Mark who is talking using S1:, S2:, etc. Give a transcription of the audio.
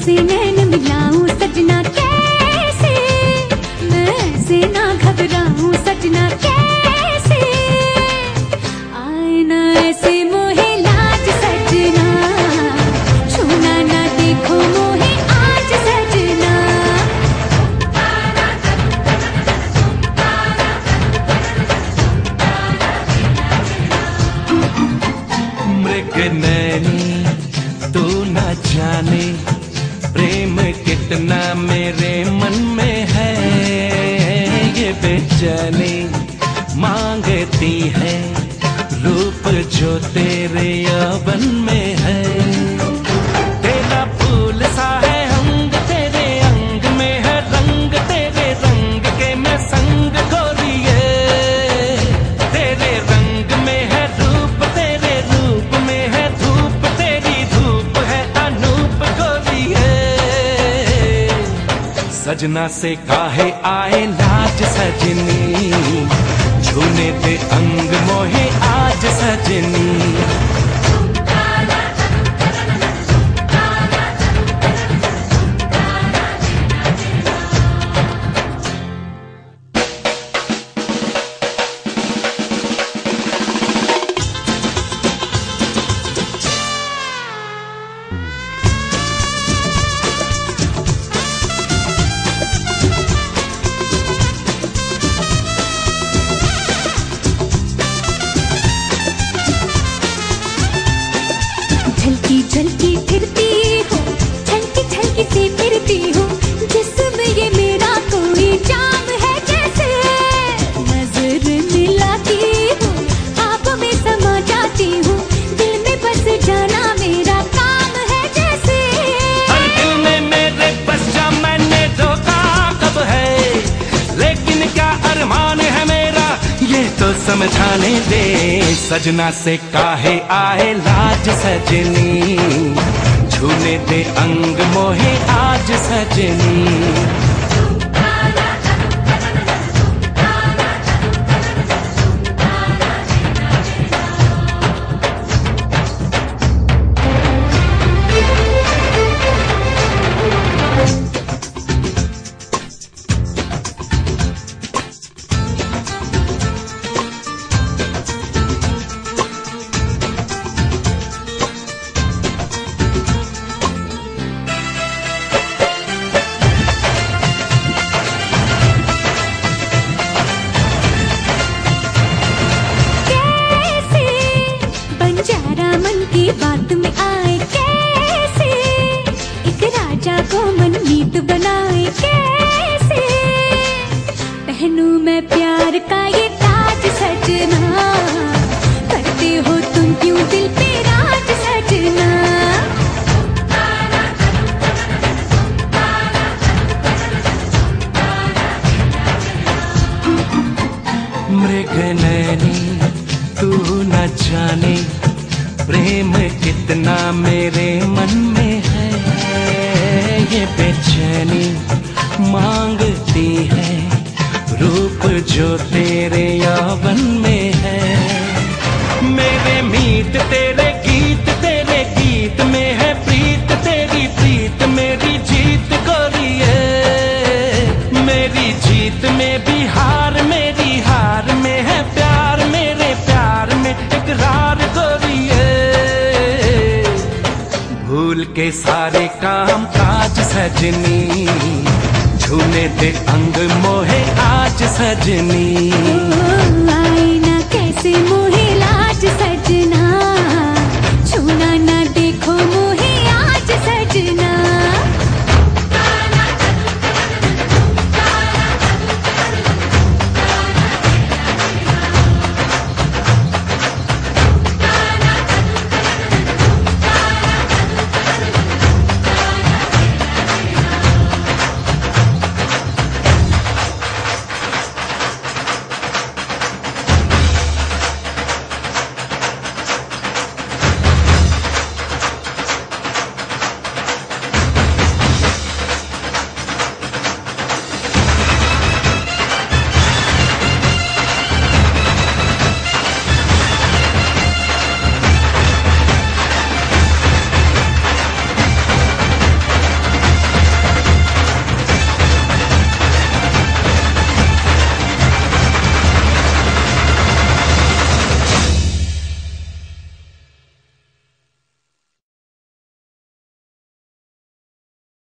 S1: कैसे नैन मिलाऊं सजना कैसे, मैं ऐसे ना घबराऊं सजना कैसे, आए ना ऐसे मोहे लाज सजना, छूना ना देखो मोहे आज सजना।
S2: मृग नैनी तू न जाने प्रेम कितना मेरे मन में है, ये बेचैनी मांगती है रूप जो तेरे यौवन में है। तेरा फूल सा है अंग तेरे अंग में है रंग तेरे रंग के मैं संग गोरिए, तेरे रंग में है रूप तेरे रूप में है धूप तेरी धूप है अनूप गोरिए। सजना से काहे आए लाज सजनी, छूने दे अंग मोहे आज सजनी।
S1: झलकी झलकी फिरती हूँ, छलकी छलकी से फिरती हूँ, जिसमें ये मेरा कोई जाम है जैसे, नजर मिलाती हूँ ख्वाब में समा जाती हूँ, दिल में बस जाना मेरा काम है जैसे।
S2: हर दिल में मेरे बस जा मैंने रोका कब है, लेकिन क्या अरमान है मेरा ये तो समझाने दे। सजना से काहे आए लाज सजनी, छूने दे अंग मोहे आज सजनी।
S1: मन की बात में आए कैसे, एक राजा को मनमीत बनाए कैसे, पहनूं मैं प्यार का ये ताज सजना, करते हो तुम क्यों दिल पे राज सजना।
S2: मृग नैनी तू न जाने प्रेम कितना मेरे मन में है, ये बेचैनी मांगती है रूप जो तेरे यौवन में है। मेरे मीत तेरे गीत में है प्रीत तेरी प्रीत मेरी जीत गोरिए, मेरी जीत में भी हार मेरी हार में है प्यार मेरे प्यार में इकरार गोरिए। भूल के सारे काम काज सजनी, छूने दे अंग मोहे आज सजनी।
S1: आईना कैसे मोहे लाज सजना,